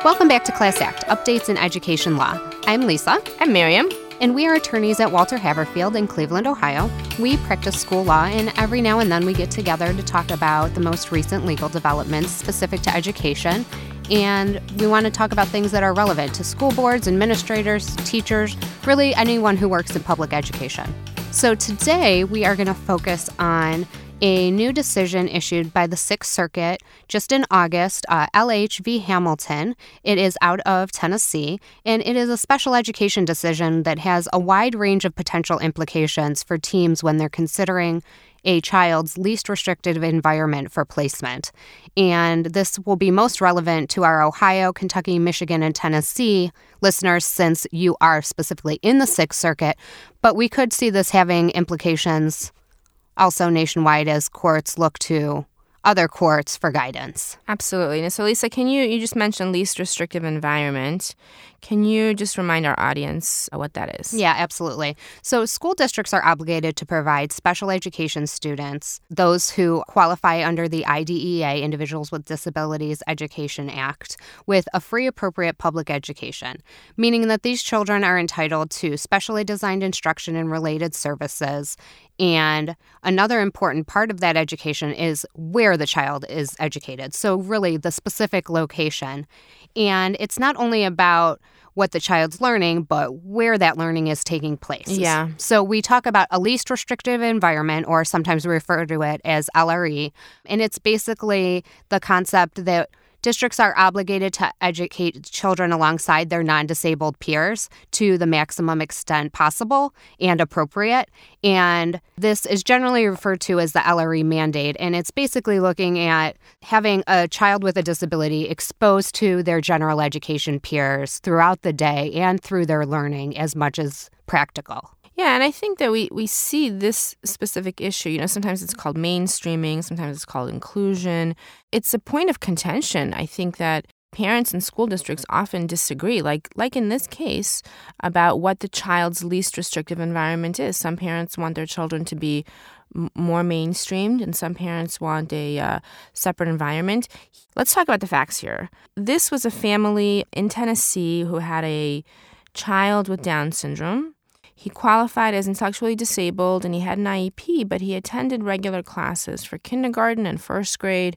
Welcome back to Class Act, Updates in Education Law. I'm Lisa. I'm Miriam. And we are attorneys at Walter Haverfield in Cleveland, Ohio. We practice school law, and every now and then we get together to talk about the most recent legal developments specific to education. And we want to talk about things that are relevant to school boards, administrators, teachers, really anyone who works in public education. So today we are going to focus on a new decision issued by the Sixth Circuit just in August, LH v. Hamilton. It is out of Tennessee, and it is a special education decision that has a wide range of potential implications for teams when they're considering a child's least restrictive environment for placement. And this will be most relevant to our Ohio, Kentucky, Michigan, and Tennessee listeners since you are specifically in the Sixth Circuit. But we could see this having implications also nationwide as courts look to other courts for guidance. Absolutely. And so, Lisa, you just mentioned least restrictive environment. Can you just remind our audience what that is? Yeah, absolutely. So school districts are obligated to provide special education students, those who qualify under the IDEA, Individuals with Disabilities Education Act, with a free appropriate public education, meaning that these children are entitled to specially designed instruction and related services. And another important part of that education is where the child is educated. So really the specific location. And it's not only about what the child's learning, but where that learning is taking place. Yeah. So we talk about a least restrictive environment, or sometimes we refer to it as LRE. And it's basically the concept that districts are obligated to educate children alongside their non-disabled peers to the maximum extent possible and appropriate. And this is generally referred to as the LRE mandate. And it's basically looking at having a child with a disability exposed to their general education peers throughout the day and through their learning as much as practical. Yeah, and I think that we see this specific issue, sometimes it's called mainstreaming, sometimes it's called inclusion. It's a point of contention. I think that parents and school districts often disagree, like in this case, about what the child's least restrictive environment is. Some parents want their children to be more mainstreamed, and some parents want a separate environment. Let's talk about the facts here. This was a family in Tennessee who had a child with Down syndrome. He qualified as intellectually disabled, and he had an IEP, but he attended regular classes for kindergarten and first grade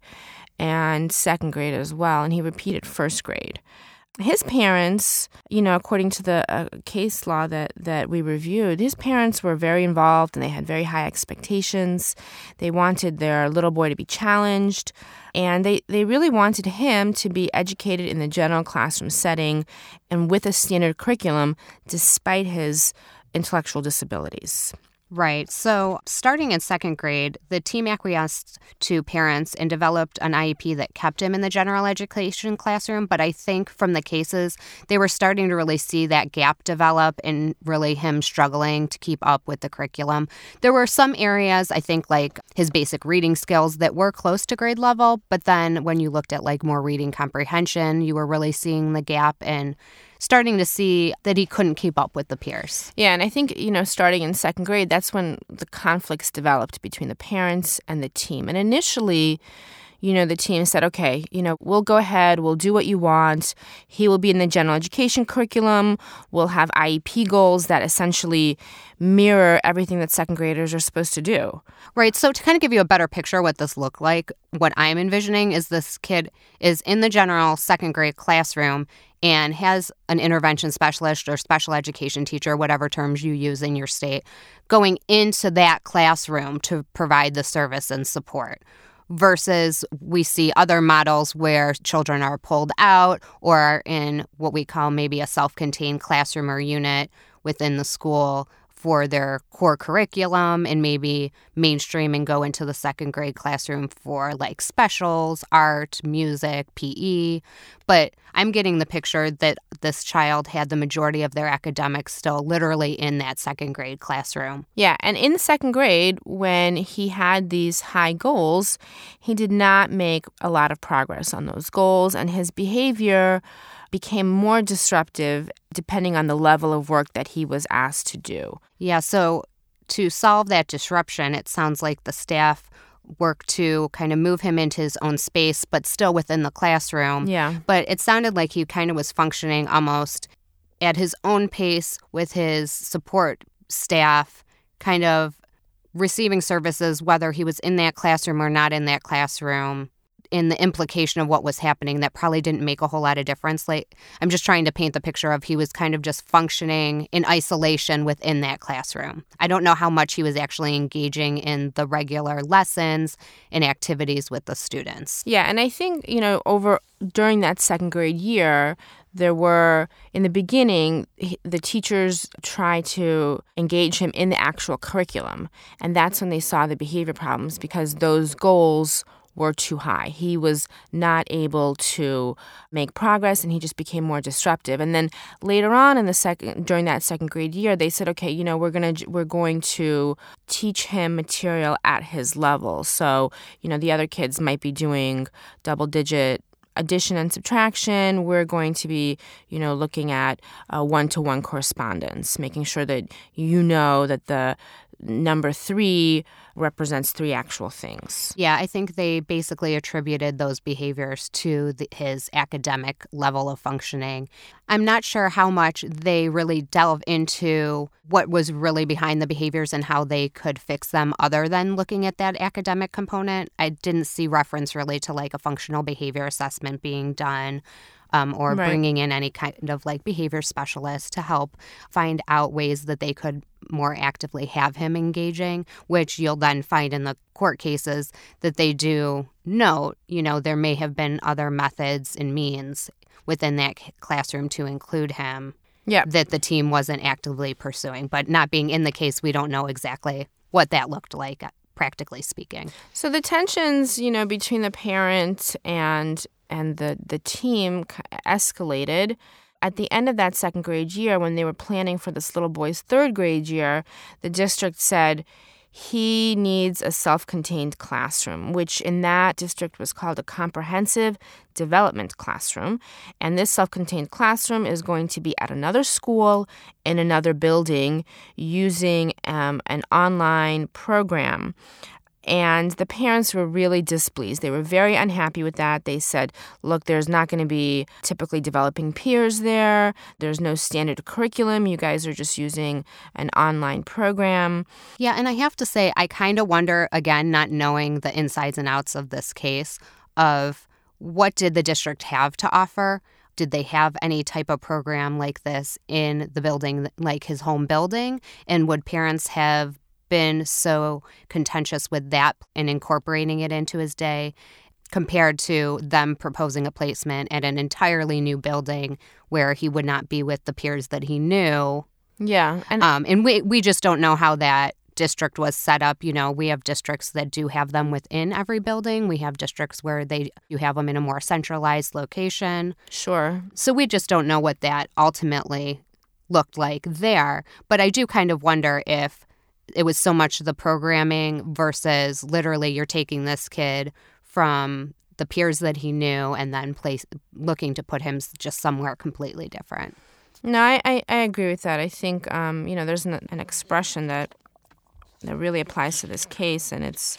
and second grade as well, and he repeated first grade. His parents, according to the case law that we reviewed, his parents were very involved, and they had very high expectations. They wanted their little boy to be challenged, and they really wanted him to be educated in the general classroom setting and with a standard curriculum despite his intellectual disabilities. Right. So starting in second grade, the team acquiesced to parents and developed an IEP that kept him in the general education classroom. But I think from the cases, they were starting to really see that gap develop and really him struggling to keep up with the curriculum. There were some areas, I think, like his basic reading skills that were close to grade level. But then when you looked at like more reading comprehension, you were really seeing the gap and starting to see that he couldn't keep up with the peers. Yeah, and I think, starting in second grade, that's when the conflicts developed between the parents and the team. And initially, the team said, okay, we'll go ahead, we'll do what you want. He will be in the general education curriculum. We'll have IEP goals that essentially mirror everything that second graders are supposed to do. Right. So to kind of give you a better picture of what this looked like, what I'm envisioning is this kid is in the general second grade classroom and has an intervention specialist or special education teacher, whatever terms you use in your state, going into that classroom to provide the service and support. Versus we see other models where children are pulled out or are in what we call maybe a self-contained classroom or unit within the school for their core curriculum and maybe mainstream and go into the second grade classroom for like specials, art, music, PE. But I'm getting the picture that this child had the majority of their academics still literally in that second grade classroom. Yeah, and in the second grade, when he had these high goals, he did not make a lot of progress on those goals, and his behavior became more disruptive depending on the level of work that he was asked to do. Yeah, so to solve that disruption, it sounds like the staff work to kind of move him into his own space, but still within the classroom. Yeah. But it sounded like he kind of was functioning almost at his own pace with his support staff, kind of receiving services, whether he was in that classroom or not in that classroom, in the implication of what was happening that probably didn't make a whole lot of difference. Like, I'm just trying to paint the picture of he was kind of just functioning in isolation within that classroom. I don't know how much he was actually engaging in the regular lessons and activities with the students. Yeah, and I think, during that second grade year, there were, in the beginning, the teachers tried to engage him in the actual curriculum. And that's when they saw the behavior problems because those goals were too high. He was not able to make progress and he just became more disruptive. And then later on during that second grade year, they said, okay, we're going to teach him material at his level. So, the other kids might be doing double-digit addition and subtraction. We're going to be, looking at one-to-one correspondence, making sure that that the number 3 represents 3 actual things. Yeah, I think they basically attributed those behaviors to his academic level of functioning. I'm not sure how much they really delve into what was really behind the behaviors and how they could fix them other than looking at that academic component. I didn't see reference really to like a functional behavior assessment being done. Or Right. bringing in any kind of like behavior specialist to help find out ways that they could more actively have him engaging, which you'll then find in the court cases that they do note, there may have been other methods and means within that classroom to include him that the team wasn't actively pursuing. But not being in the case, we don't know exactly what that looked like, practically speaking. So the tensions, between the parent and the team escalated. At the end of that second grade year, when they were planning for this little boy's third grade year, the district said he needs a self-contained classroom, which in that district was called a comprehensive development classroom. And this self-contained classroom is going to be at another school in another building using an online program. And the parents were really displeased. They were very unhappy with that. They said, look, there's not going to be typically developing peers there. There's no standard curriculum. You guys are just using an online program. Yeah, and I have to say, I kind of wonder, again, not knowing the insides and outs of this case, of what did the district have to offer? Did they have any type of program like this in the building, like his home building? And would parents have been so contentious with that and incorporating it into his day compared to them proposing a placement at an entirely new building where he would not be with the peers that he knew? Yeah. And we just don't know how that district was set up. We have districts that do have them within every building. We have districts where you have them in a more centralized location. Sure. So we just don't know what that ultimately looked like there. But I do kind of wonder if it was so much the programming versus literally you're taking this kid from the peers that he knew and then looking to put him just somewhere completely different. No, I agree with that. I think, there's an expression that really applies to this case, and it's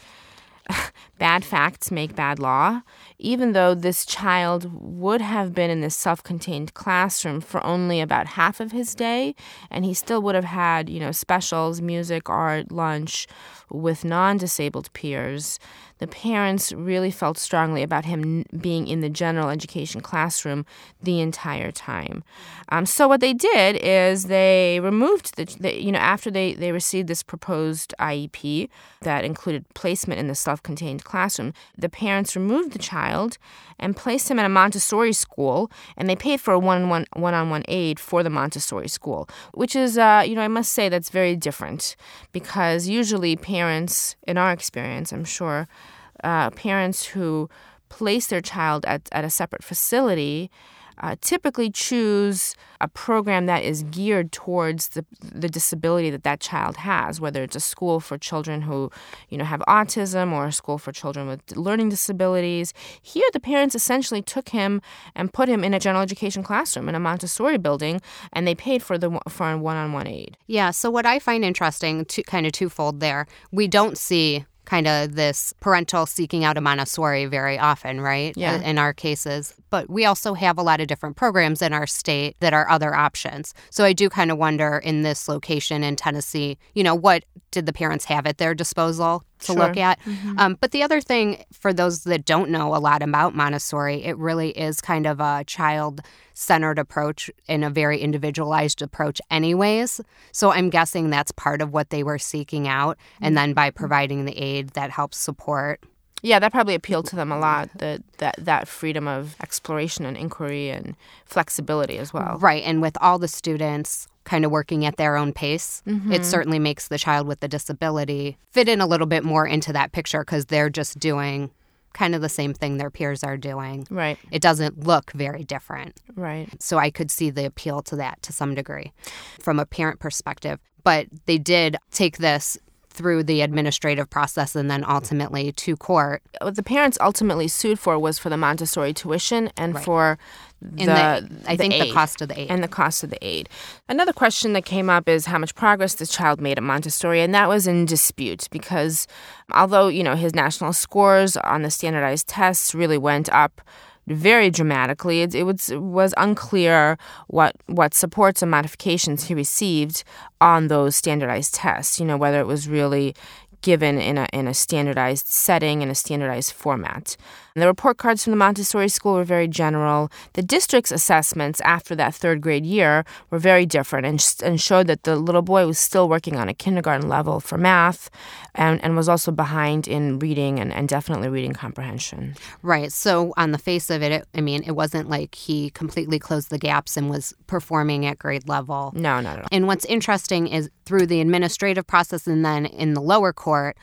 bad facts make bad law. Even though this child would have been in this self-contained classroom for only about half of his day, and he still would have had, specials, music, art, lunch with non-disabled peers, the parents really felt strongly about him being in the general education classroom the entire time. So what they did is they removed after they received this proposed IEP that included placement in the self-contained classroom, the parents removed the child and placed him at a Montessori school, and they paid for a one-on-one aide for the Montessori school, which is, I must say that's very different because usually parents, in our experience, I'm sure, parents who place their child at a separate facility typically choose a program that is geared towards the disability that child has, whether it's a school for children who, have autism or a school for children with learning disabilities. Here, the parents essentially took him and put him in a general education classroom in a Montessori building, and they paid for a one-on-one aide. Yeah, so what I find interesting, kind of twofold there, we don't see kind of this parental seeking out a Montessori very often, right? Yeah. In our cases. But we also have a lot of different programs in our state that are other options. So I do kind of wonder in this location in Tennessee, what did the parents have at their disposal to look at? But the other thing, for those that don't know a lot about Montessori, it really is kind of a child-centered approach and a very individualized approach anyways. So I'm guessing that's part of what they were seeking out. And then by providing the aid, that helps support. Yeah, that probably appealed to them a lot, that freedom of exploration and inquiry and flexibility as well. Right, and with all the students kind of working at their own pace, it certainly makes the child with the disability fit in a little bit more into that picture because they're just doing kind of the same thing their peers are doing. Right. It doesn't look very different. Right. So I could see the appeal to that to some degree from a parent perspective. But they did take this through the administrative process and then ultimately to court. What the parents ultimately sued for was for the Montessori tuition and for the cost of the aid. And the cost of the aid. Another question that came up is how much progress this child made at Montessori, and that was in dispute because although, his national scores on the standardized tests really went up very dramatically, it was unclear what supports and modifications he received on those standardized tests, whether it was really given in a standardized setting, in a standardized format. And the report cards from the Montessori school were very general. The district's assessments after that third grade year were very different and showed that the little boy was still working on a kindergarten level for math and was also behind in reading and definitely reading comprehension. Right. So on the face of it, it wasn't like he completely closed the gaps and was performing at grade level. No, not at all. And what's interesting is through the administrative process and then in the lower court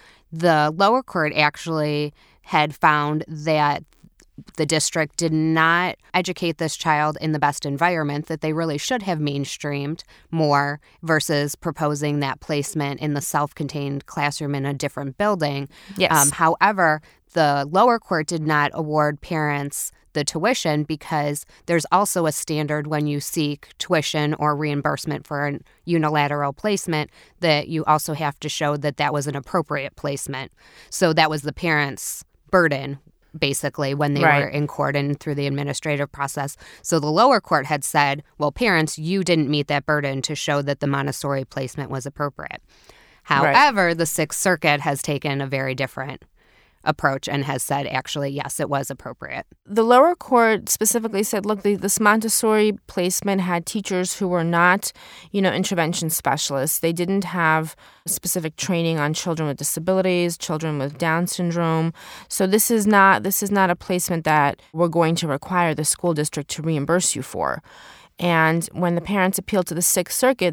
actually had found that the district did not educate this child in the best environment, that they really should have mainstreamed more versus proposing that placement in the self-contained classroom in a different building. Yes. However, the lower court did not award parents the tuition because there's also a standard when you seek tuition or reimbursement for a unilateral placement that you also have to show that that was an appropriate placement. So that was the parents' burden, basically, when they were in court and through the administrative process. So the lower court had said, well, parents, you didn't meet that burden to show that the Montessori placement was appropriate. However, the Sixth Circuit has taken a very different approach and has said, actually, yes, it was appropriate. The lower court specifically said, look, this Montessori placement had teachers who were not, intervention specialists. They didn't have specific training on children with disabilities, children with Down syndrome. So this is not a placement that we're going to require the school district to reimburse you for. And when the parents appealed to the Sixth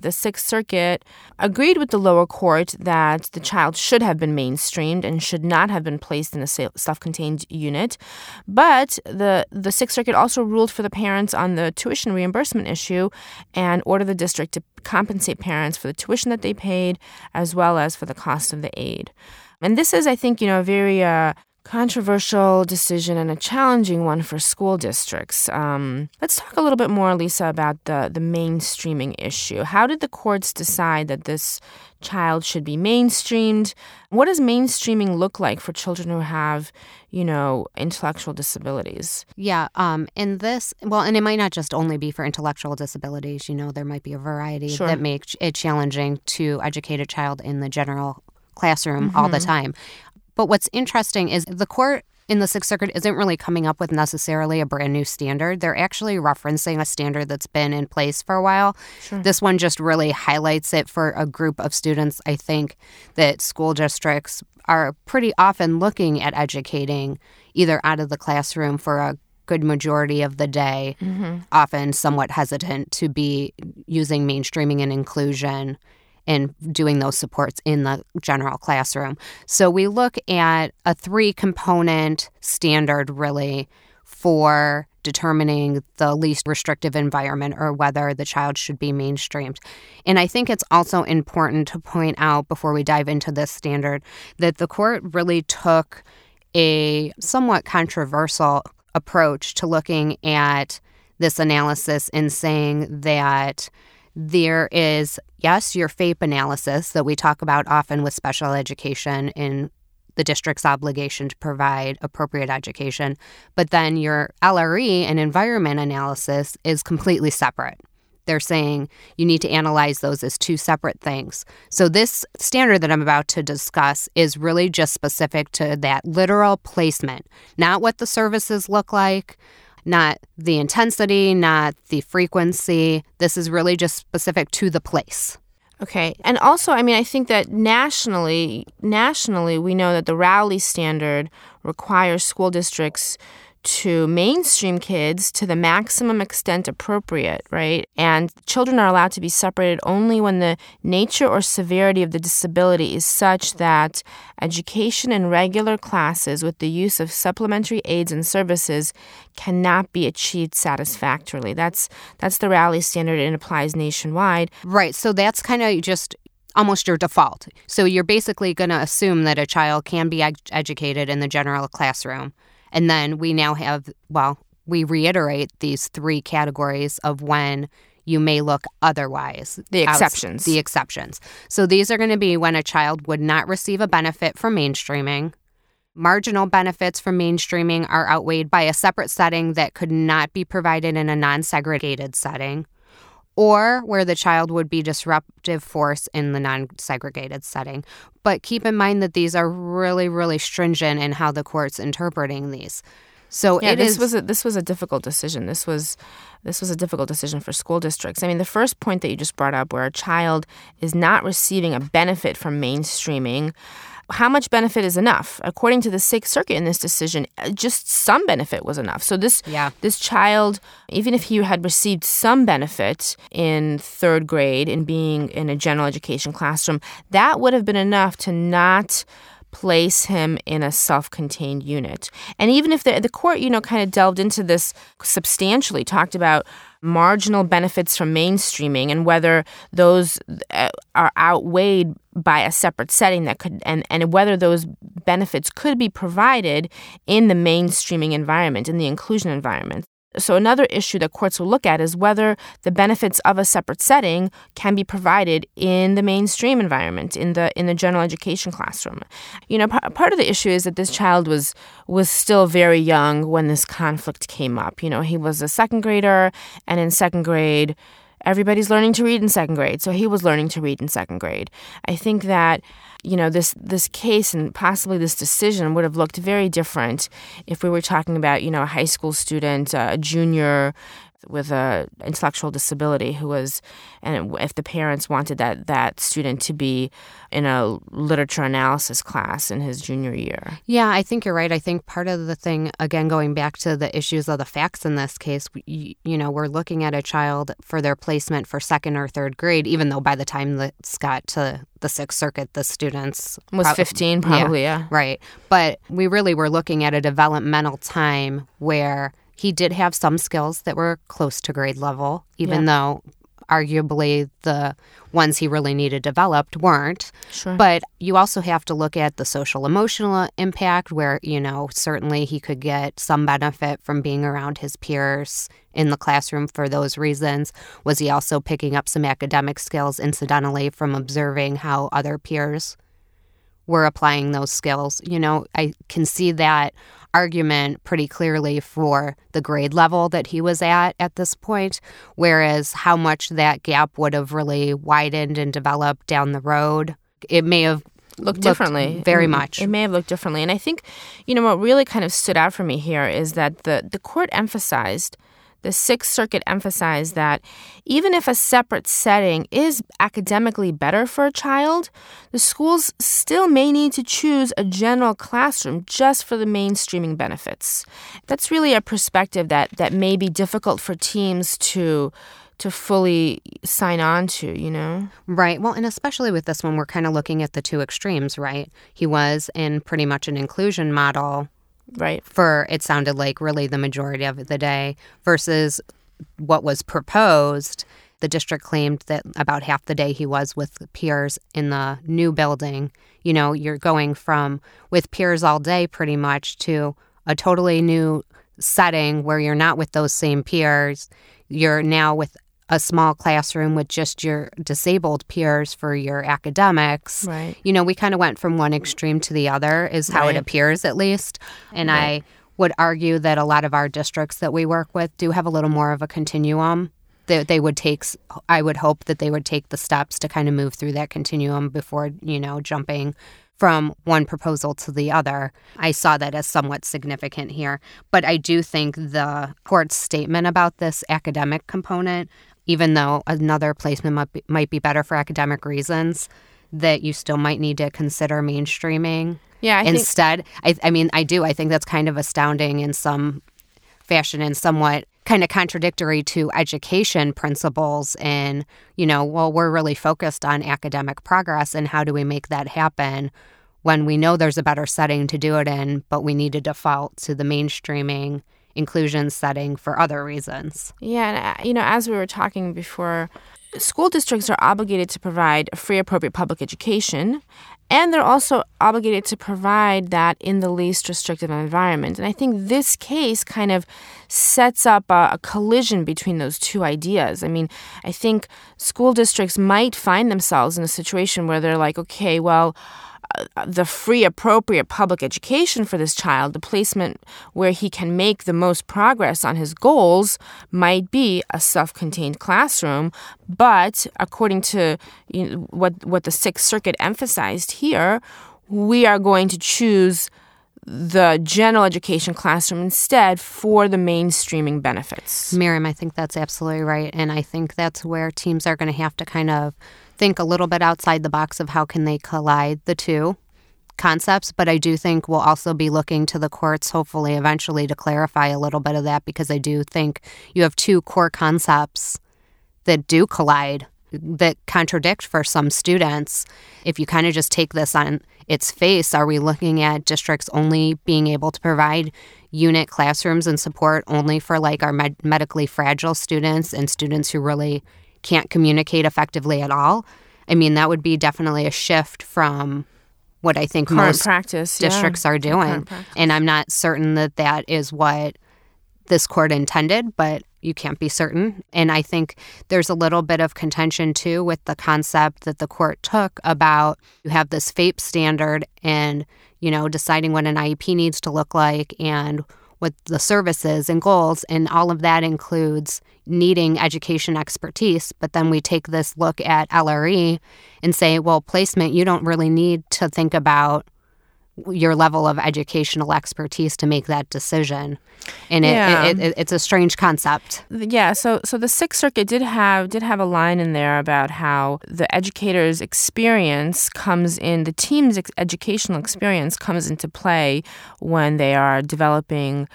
Circuit agreed with the lower court that the child should have been mainstreamed and should not have been placed in a self-contained unit. But the Sixth Circuit also ruled for the parents on the tuition reimbursement issue and ordered the district to compensate parents for the tuition that they paid as well as for the cost of the aid. And this is, I think, a very controversial decision and a challenging one for school districts. Let's talk a little bit more, Lisa, about the mainstreaming issue. How did the courts decide that this child should be mainstreamed? What does mainstreaming look like for children who have, intellectual disabilities? Yeah, and it might not just only be for intellectual disabilities. There might be a variety that make it challenging to educate a child in the general classroom all the time. But what's interesting is the court in the Sixth Circuit isn't really coming up with necessarily a brand new standard. They're actually referencing a standard that's been in place for a while. Sure. This one just really highlights it for a group of students, I think, that school districts are pretty often looking at educating either out of the classroom for a good majority of the day, often somewhat hesitant to be using mainstreaming and inclusion and doing those supports in the general classroom. So we look at a 3-component standard, really, for determining the least restrictive environment or whether the child should be mainstreamed. And I think it's also important to point out, before we dive into this standard, that the court really took a somewhat controversial approach to looking at this analysis and saying that there is, yes, your FAPE analysis that we talk about often with special education in the district's obligation to provide appropriate education. But then your LRE and environment analysis is completely separate. They're saying you need to analyze those as two separate things. So this standard that I'm about to discuss is really just specific to that literal placement, not what the services look like, not the intensity, not the frequency. This is really just specific to the place. Okay. And also, I think that nationally, we know that the Rowley standard requires school districts to mainstream kids to the maximum extent appropriate, right? And children are allowed to be separated only when the nature or severity of the disability is such that education in regular classes with the use of supplementary aids and services cannot be achieved satisfactorily. That's the Rowley standard, and it applies nationwide. Right. So that's kind of just almost your default. So you're basically going to assume that a child can be educated in the general classroom. And then we now have, we reiterate these three categories of when you may look otherwise. The exceptions. The exceptions. So these are going to be when a child would not receive a benefit from mainstreaming. Marginal benefits from mainstreaming are outweighed by a separate setting that could not be provided in a non-segregated setting, or where the child would be disruptive force in the non-segregated setting. But keep in mind that these are really, really stringent in how the court's interpreting these. So this was a difficult decision. This was a difficult decision for school districts. The first point that you just brought up, where a child is not receiving a benefit from mainstreaming, how much benefit is enough? According to the Sixth Circuit in this decision, just some benefit was enough. So this child, even if he had received some benefit in third grade in being in a general education classroom, that would have been enough to not place him in a self-contained unit. And even if the court, kind of delved into this substantially, talked about marginal benefits from mainstreaming and whether those are outweighed by a separate setting that could, and whether those benefits could be provided in the mainstreaming environment, in the inclusion environment. So another issue that courts will look at is whether the benefits of a separate setting can be provided in the mainstream environment, in the general education classroom. Part of the issue is that this child was still very young when this conflict came up. He was a second grader, and in second grade, everybody's learning to read in second grade, so he was learning to read in second grade. I think that this case and possibly this decision would have looked very different if we were talking about, a high school student, a junior with an intellectual disability who was, and if the parents wanted that student to be in a literature analysis class in his junior year. Yeah, I think you're right. I think part of the thing, again, going back to the issues of the facts in this case, we're looking at a child for their placement for second or third grade, even though by the time this got to the Sixth Circuit, the students was 15, probably, yeah. Right. But we really were looking at a developmental time where he did have some skills that were close to grade level, even though arguably the ones he really needed developed weren't. Sure. But you also have to look at the social emotional impact where, certainly he could get some benefit from being around his peers in the classroom for those reasons. Was he also picking up some academic skills incidentally from observing how other peers were applying those skills? I can see that argument pretty clearly for the grade level that he was at this point, whereas how much that gap would have really widened and developed down the road, it may have looked differently. Very much. It may have looked differently. And I think, what really kind of stood out for me here is that the court emphasized, the Sixth Circuit emphasized that even if a separate setting is academically better for a child, the schools still may need to choose a general classroom just for the mainstreaming benefits. That's really a perspective that may be difficult for teams to fully sign on to, Right. Well, and especially with this one, we're kind of looking at the two extremes, right? He was in pretty much an inclusion model, right, for, it sounded like, really the majority of the day, versus what was proposed. The district claimed that about half the day he was with peers in the new building. You're going from with peers all day pretty much to a totally new setting where you're not with those same peers. You're now with a small classroom with just your disabled peers for your academics. Right. We kind of went from one extreme to the other, is how it appears at least. And I would argue that a lot of our districts that we work with do have a little more of a continuum. They would take, I would hope that they would take the steps to kind of move through that continuum before, jumping from one proposal to the other. I saw that as somewhat significant here. But I do think the court's statement about this academic component, even though another placement might be better for academic reasons, that you still might need to consider mainstreaming. Yeah, instead. I do. I think that's kind of astounding in some fashion and somewhat kind of contradictory to education principles. And, we're really focused on academic progress and how do we make that happen when we know there's a better setting to do it in, but we need to default to the mainstreaming inclusion setting for other reasons. Yeah, and, as we were talking before, school districts are obligated to provide a free, appropriate public education, and they're also obligated to provide that in the least restrictive environment. And I think this case kind of sets up a collision between those two ideas. I think school districts might find themselves in a situation where they're like, okay, well, the free, appropriate public education for this child, the placement where he can make the most progress on his goals, might be a self-contained classroom. But according to what the Sixth Circuit emphasized here, we are going to choose the general education classroom instead for the mainstreaming benefits. Miriam, I think that's absolutely right. And I think that's where teams are going to have to kind of think a little bit outside the box of how can they collide the two concepts. But I do think we'll also be looking to the courts, hopefully, eventually to clarify a little bit of that, because I do think you have two core concepts that do collide, that contradict for some students. If you kind of just take this on its face, are we looking at districts only being able to provide unit classrooms and support only for our medically fragile students and students who really can't communicate effectively at all? That would be definitely a shift from what I think current most practice, districts are doing. And I'm not certain that that is what this court intended, but you can't be certain. And I think there's a little bit of contention, too, with the concept that the court took about you have this FAPE standard and, deciding what an IEP needs to look like and what the services and goals, and all of that includes needing education expertise. But then we take this look at LRE and say, well, placement, you don't really need to think about your level of educational expertise to make that decision. And it's a strange concept. Yeah, so the Sixth Circuit did have a line in there about how the educator's experience comes in, the team's educational experience comes into play when they are developing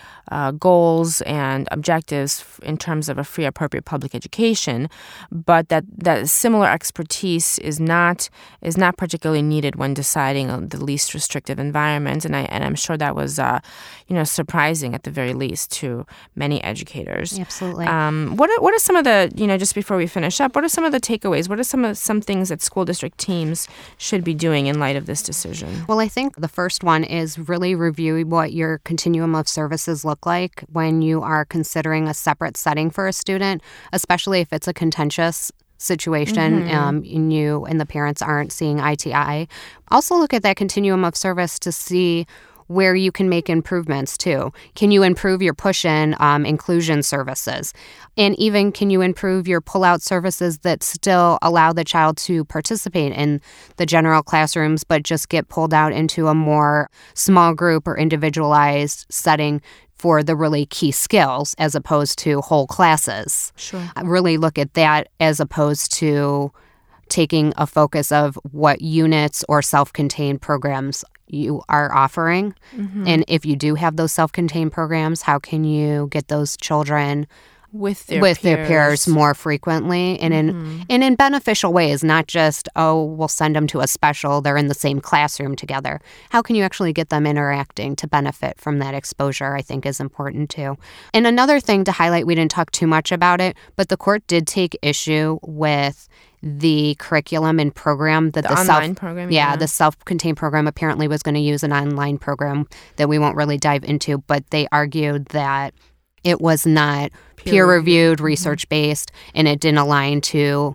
goals and objectives in terms of a free, appropriate public education, but that similar expertise is not particularly needed when deciding on the least restrictive environment. And I'm sure that was surprising at the very least to many educators. Absolutely. What are some of the, just before we finish up, what are some of the takeaways? What are some things that school district teams should be doing in light of this decision? Well, I think the first one is really review what your continuum of services look like when you are considering a separate setting for a student, especially if it's a contentious situation and you and the parents aren't seeing eye to eye. Also look at that continuum of service to see where you can make improvements too. Can you improve your push-in inclusion services? And even can you improve your pull-out services that still allow the child to participate in the general classrooms but just get pulled out into a more small group or individualized setting for the really key skills as opposed to whole classes? Sure. Really look at that as opposed to taking a focus of what units or self-contained programs you are offering. And if you do have those self-contained programs, how can you get those children with their peers more frequently and in beneficial ways, not just, we'll send them to a special, they're in the same classroom together. How can you actually get them interacting to benefit from that exposure, I think is important too. And another thing to highlight, we didn't talk too much about it, but the court did take issue with the curriculum and program that the online program. The self-contained program apparently was going to use an online program that we won't really dive into, but they argued that it was not peer-reviewed, research-based, and it didn't align to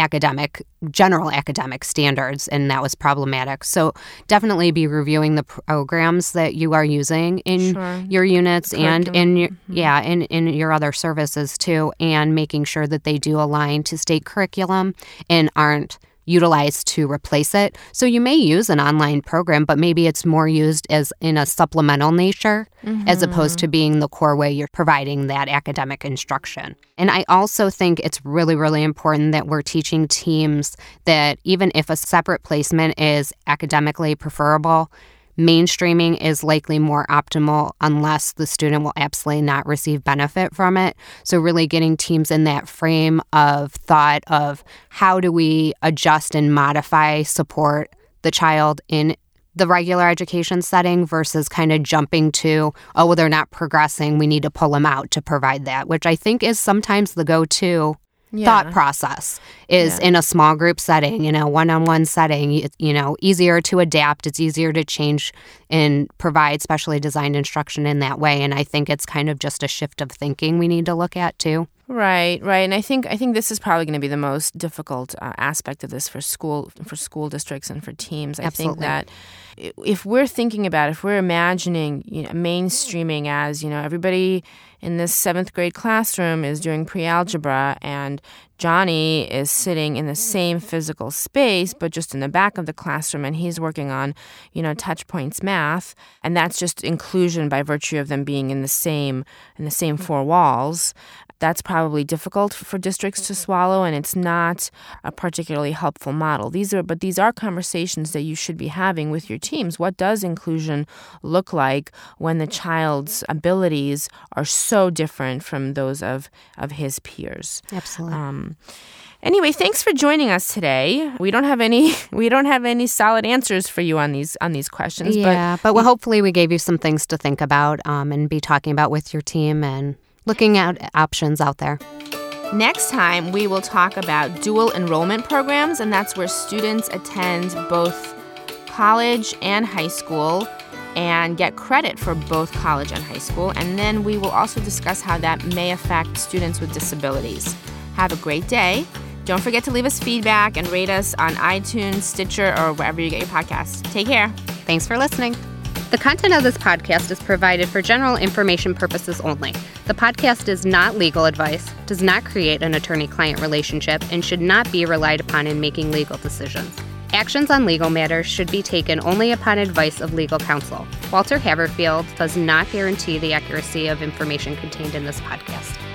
general academic standards, and that was problematic. So definitely be reviewing the programs that you are using in your units and in your, in your other services too, and making sure that they do align to state curriculum and aren't utilized to replace it. So you may use an online program, but maybe it's more used as in a supplemental nature as opposed to being the core way you're providing that academic instruction. And I also think it's really, really important that we're teaching teams that even if a separate placement is academically preferable, mainstreaming is likely more optimal unless the student will absolutely not receive benefit from it. So really getting teams in that frame of thought of how do we adjust and modify support the child in the regular education setting versus kind of jumping to, oh, well, they're not progressing, we need to pull them out to provide that, which I think is sometimes the go-to thought process is in a small group setting, in a one-on-one setting, easier to adapt. It's easier to change and provide specially designed instruction in that way. And I think it's kind of just a shift of thinking we need to look at too. Right. And I think this is probably going to be the most difficult aspect of this for school districts and for teams. I think that if we're thinking about, if we're imagining, mainstreaming as, everybody in this 7th grade classroom is doing pre-algebra and Johnny is sitting in the same physical space, but just in the back of the classroom, and he's working on, touch points math, and that's just inclusion by virtue of them being in the same 4 walls. That's probably difficult for districts to swallow, and it's not a particularly helpful model. These are conversations that you should be having with your teams. What does inclusion look like when the child's abilities are so different from those of his peers? Absolutely. Anyway, thanks for joining us today. We don't have any solid answers for you on these questions. But hopefully we gave you some things to think about and be talking about with your team and looking at options out there. Next time, we will talk about dual enrollment programs, and that's where students attend both college and high school and get credit for both college and high school. And then we will also discuss how that may affect students with disabilities. Have a great day. Don't forget to leave us feedback and rate us on iTunes, Stitcher, or wherever you get your podcasts. Take care. Thanks for listening. The content of this podcast is provided for general information purposes only. The podcast is not legal advice, does not create an attorney-client relationship, and should not be relied upon in making legal decisions. Actions on legal matters should be taken only upon advice of legal counsel. Walter Haverfield does not guarantee the accuracy of information contained in this podcast.